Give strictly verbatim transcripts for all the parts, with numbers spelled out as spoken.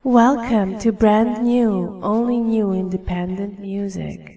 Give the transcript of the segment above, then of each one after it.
Welcome to brand new, only new independent music.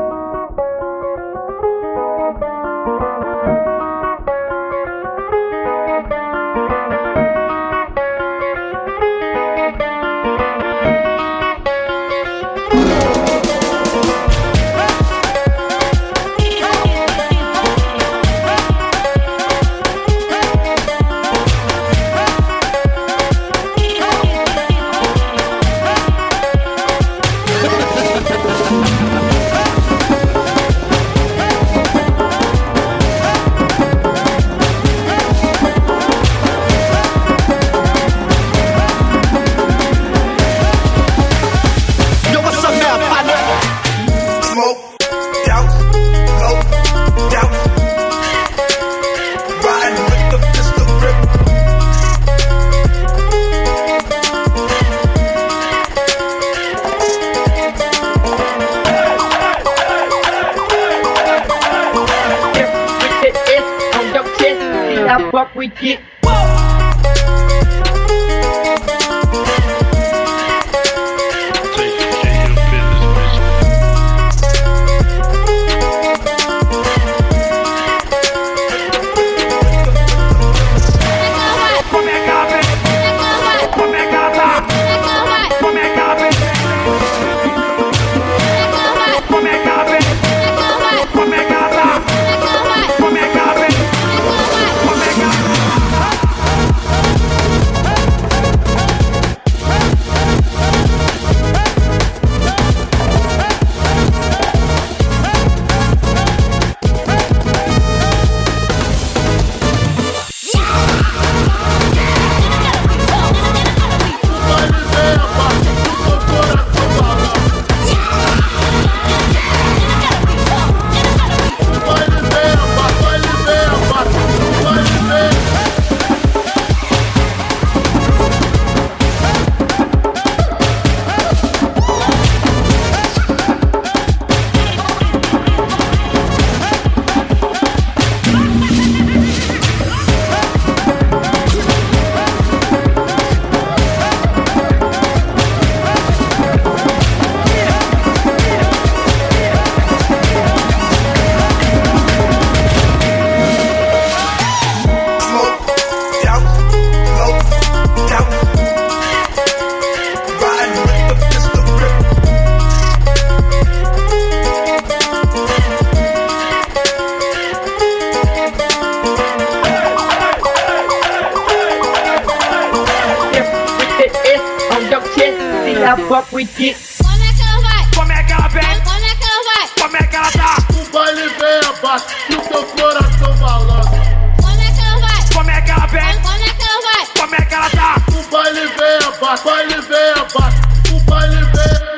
Fuck we get. Fuck we get. Como é que ela vai? Como é que ela vem? Como é que ela vai? Como é que ela tá? O baile vem abaixo e o teu coração balança. Como é que ela vai? Como é que ela vem? Como é que ela vai? Como é que ela tá? O baile vem abaixo, o baile vem abaixo, o baile vem.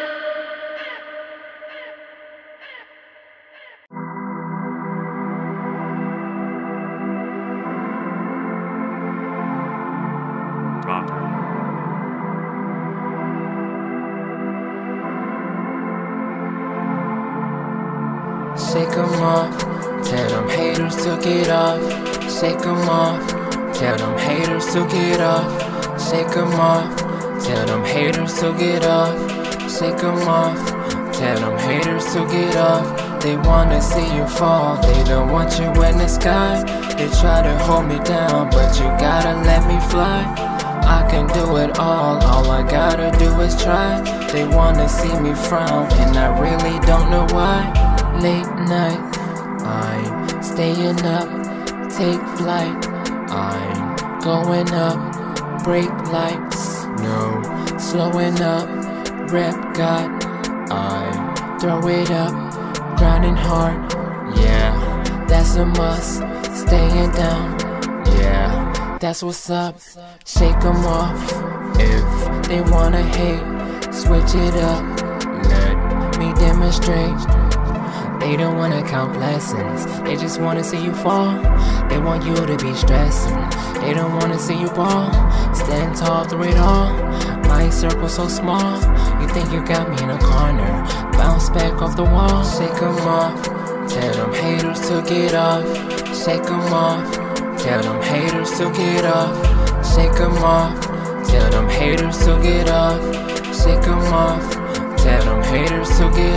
Shake 'em off, tell them haters to get off. Shake 'em off, tell them haters to get off. Shake 'em off, tell them haters to get off. Shake 'em off, tell them haters to get off. They wanna see you fall, they don't want you in the sky. They try to hold me down, but you gotta let me fly. I can do it all, all I gotta do is try. They wanna see me frown, and I really don't know why. Late night, I'm staying up, take flight, I'm going up, brake lights, no slowing up, rep God, I throw it up, grinding hard, yeah, that's a must, staying down, yeah, that's what's up, shake 'em off, if they wanna hate, switch it up, let me demonstrate. They don't wanna count blessings, they just wanna see you fall. They want you to be stressing, they don't wanna see you ball. Stand tall through it all, my circle so small. You think you got me in a corner, bounce back off the wall. Shake 'em off, tell them haters to get off. Shake 'em off, tell them haters to get off. Shake 'em off, tell them haters to get off.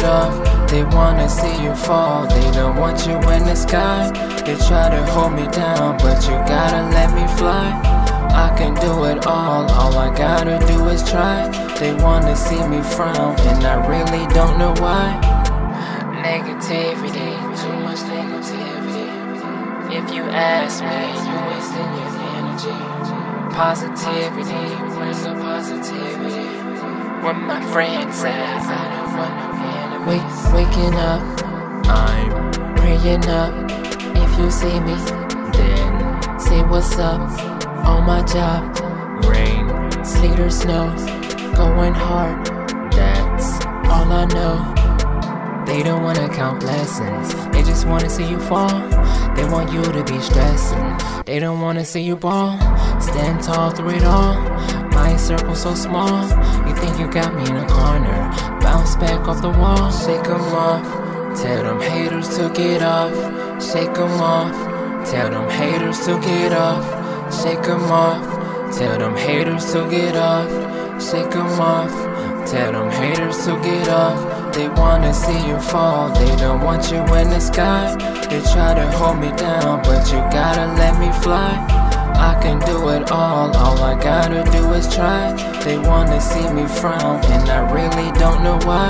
it off. They wanna see you fall, they don't want you in the sky. They try to hold me down, but you gotta let me fly. I can do it all, all I gotta do is try. They wanna see me frown, and I really don't know why. Negativity, too much negativity. If you ask me, you wasting your energy. Positivity, where's the positivity? When my friends say I don't want no enemies. Wake, waking up, I'm praying up. If you see me, then say what's up. On my job, rain, sleet or snow, going hard, that's all I know. They don't wanna count blessings, they just wanna see you fall. They want you to be stressing, they don't wanna see you ball. Stand tall through it all, my circle so small. You think you got me in a corner, bounce back off the wall. Shake 'em off, tell them haters to get off. Shake 'em off, tell them haters to get off. Shake 'em off, tell them haters to get off. Shake 'em off, tell them haters to get off. They wanna see you fall, they don't want you in the sky. They try to hold me down, but you gotta let me fly. I can do it all, all I gotta do is try. They wanna see me frown, and I really don't know why.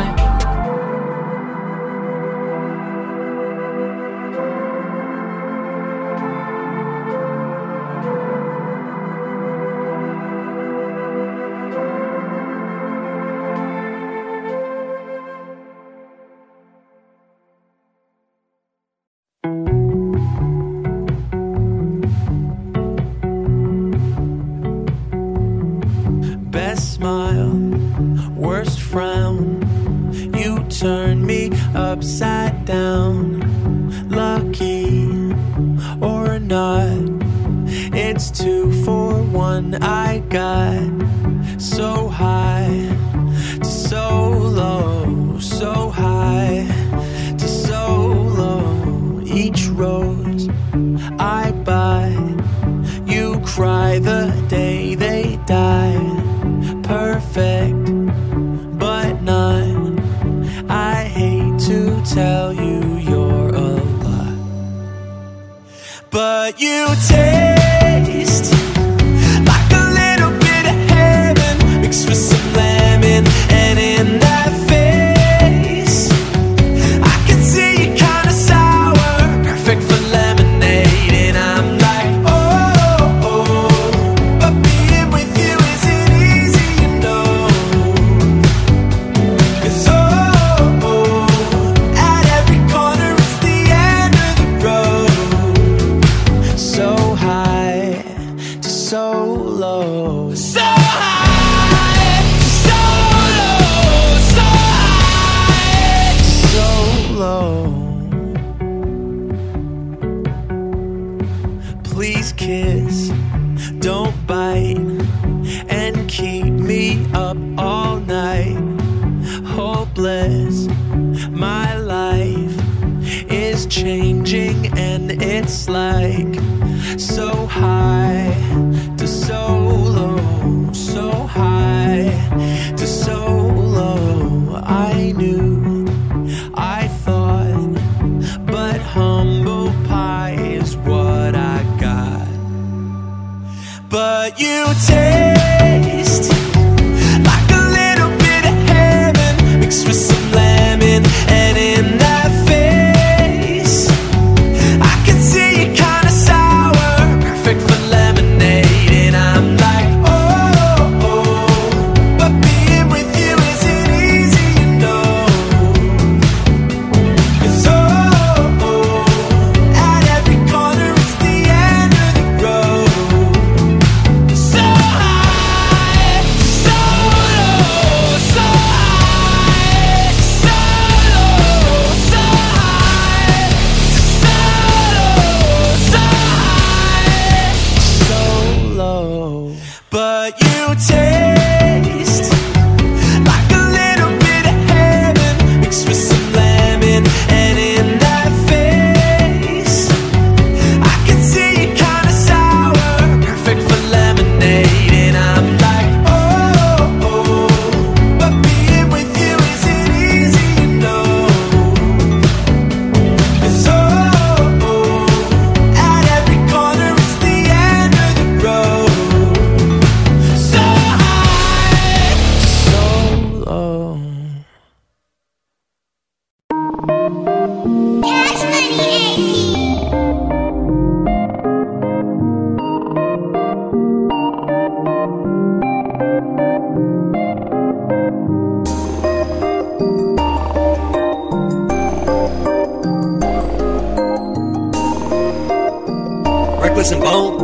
Smile, worst frown. You turn me upside down. Lucky or not, it's two for one. I got so high to so low, so high to so low. Each rose I buy, you cry the day they die. Perfect, but not. I hate to tell you you're a lot, but you taste like a little bit of heaven mixed with some lemon. And in that face, I can see you kinda sour, perfect for lemonade. And I'm like, oh, oh, but being with you isn't easy, you know. 'Cause oh, oh, at every corner it's the end of the road. So high to so low, so high to so low, so high to so low. Please kiss, don't bite, and keep me up all night. Hopeless, my life is changing, and it's like so high to so low, so high to so low. I knew, I thought, but humble pie is what I got. But you taste like a little bit of heaven mixed with some lemon. And in that face, I can see you kinda sour, perfect for lemon. Reckless and bold.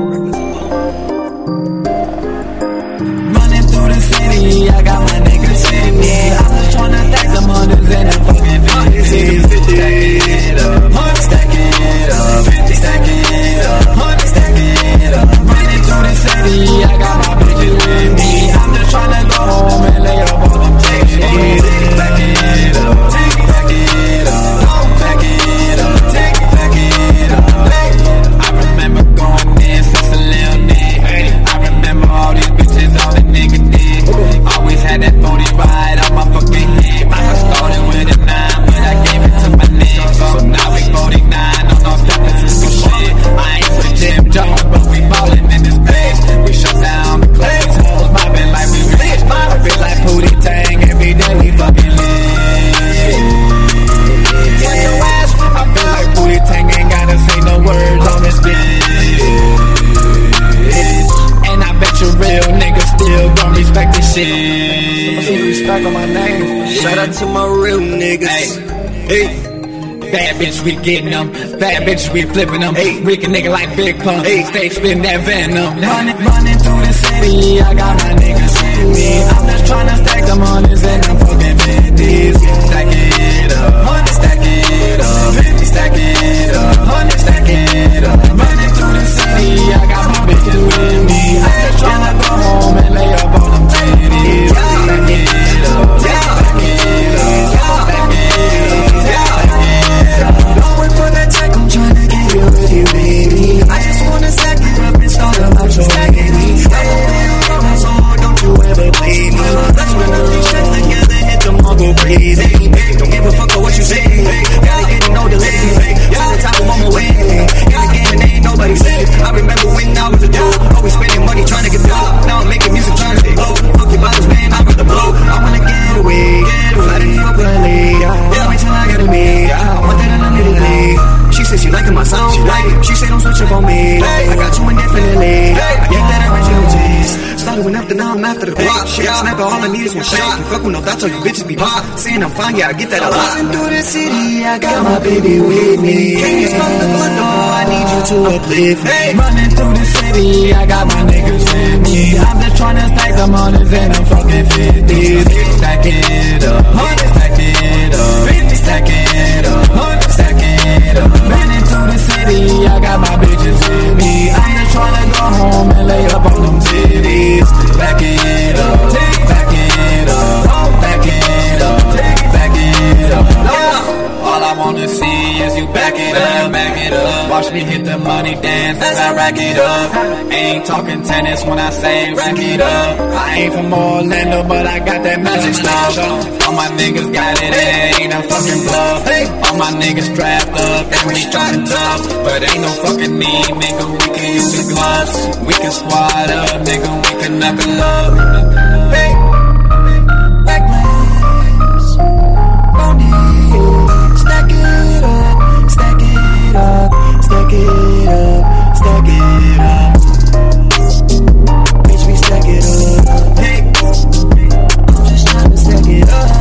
Running through the city, I got my niggas with me. I'm just tryna stack them hundreds and them fucking fifties. Stack it up, hundred stack it up, fifty stack it up, hundred stack it up. Running through the city, I got my bitches with me. I'm just tryna go home and lay up all them titties. Back it up, take it, back it up, back it up, take it, back it up. I remember going in since a little nigga. I remember all these bitches, all the nigga did. Always had that forty ride on my fucking head. I started with a nine, but I gave it to my nigga. So now we forty-nine on no San Francisco shit. I ain't with Jim Jones, but we ballin' in this bitch. We shut down the clubs, hoes mobbing like we rich. I feel like Pootie Tang every day we fucking lit. Fuck your ass, I feel like Pootie Tang ain't gotta say no words on this bitch. And I bet you real niggas still gon' respect this shit. See respect on my name. Shout out to my real niggas. Hey, hey. Bad bitch, we getting them. Bad bitch, we flipping them. Hey, Rick a nigga like Big Pun. Hey, stay spitting that venom. Running, running through the city, I got my niggas with me. I'm just tryna stack them hundreds and them fucking fifties. Stack it up, hundred stack it up, fifty stack it up, hundred stack it up. Running through the city, I got my bitches with me. I'm just tryna go home and lay up all them titties. Stack it up, stack it up, stack it up. Going for that check, I'm tryna get you with you, baby. I just wanna stack it up and start about your lady. So don't you ever play me. Let's run up these shots together, hit them all, go crazy. Hey, don't give a fuck about what you say. Gotta get to know the lady. To the top, I'm on my way. In the game and ain't nobody safe. I remember when I was a dude, always spending money trying to get dope. Now I'm making music trying to stay low. Fuck your bottles, man, I'm on the blow. I wanna get away, fly to New York, L A. Yeah, wait till I get a me. I want that and I'm hitting late. She said she liking my sound, she like it. She said don't switch up on me. I got you indefinitely. I get that original taste. Started when after, now I'm after the clock. Snapper, all I need is one shot. You fuck with no thoughts, all you bitches be pop. Saying I'm fine, yeah, I get that a lot. Passing through the city, I got my baby with me. Can you smell the blood? No, I need you to uplift me. Running through the city, I got my niggas with me. I'm just tryna stack them hundreds and I'm fucking fifties. Stack it up, hundred stack it up, fifty stack it up, hundred stack it up. Running through the city, I got my bitches with me. I'm just tryna go home and lay up on them titties. Back it up, back it up, back it up, back it up. All I wanna see is you back it up, back it up. Watch me hit the money dance as I rack it up. Ain't talking tennis when I say rack it up. I ain't from Orlando, but I got that magic stuff. All my niggas got it, it ain't a fucking bluff. All my niggas strapped up, and we trying tough. But ain't no fucking need, nigga, we can use the gloves. We can squad up, nigga, we can knuckle up. Hey, reckless, bonnie, stack it up, stack it up, stack it up, stack it up. Bitch, we stack it up. Hey, I'm just trying to stack it up.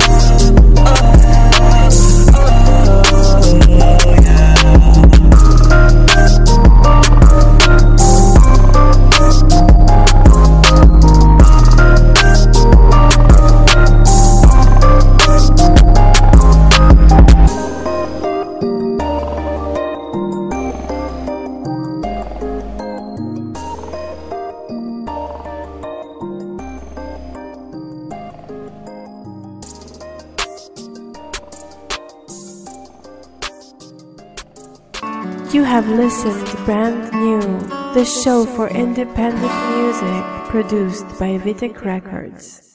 You have listened to Brand New, the show for independent music produced by Vitek Records.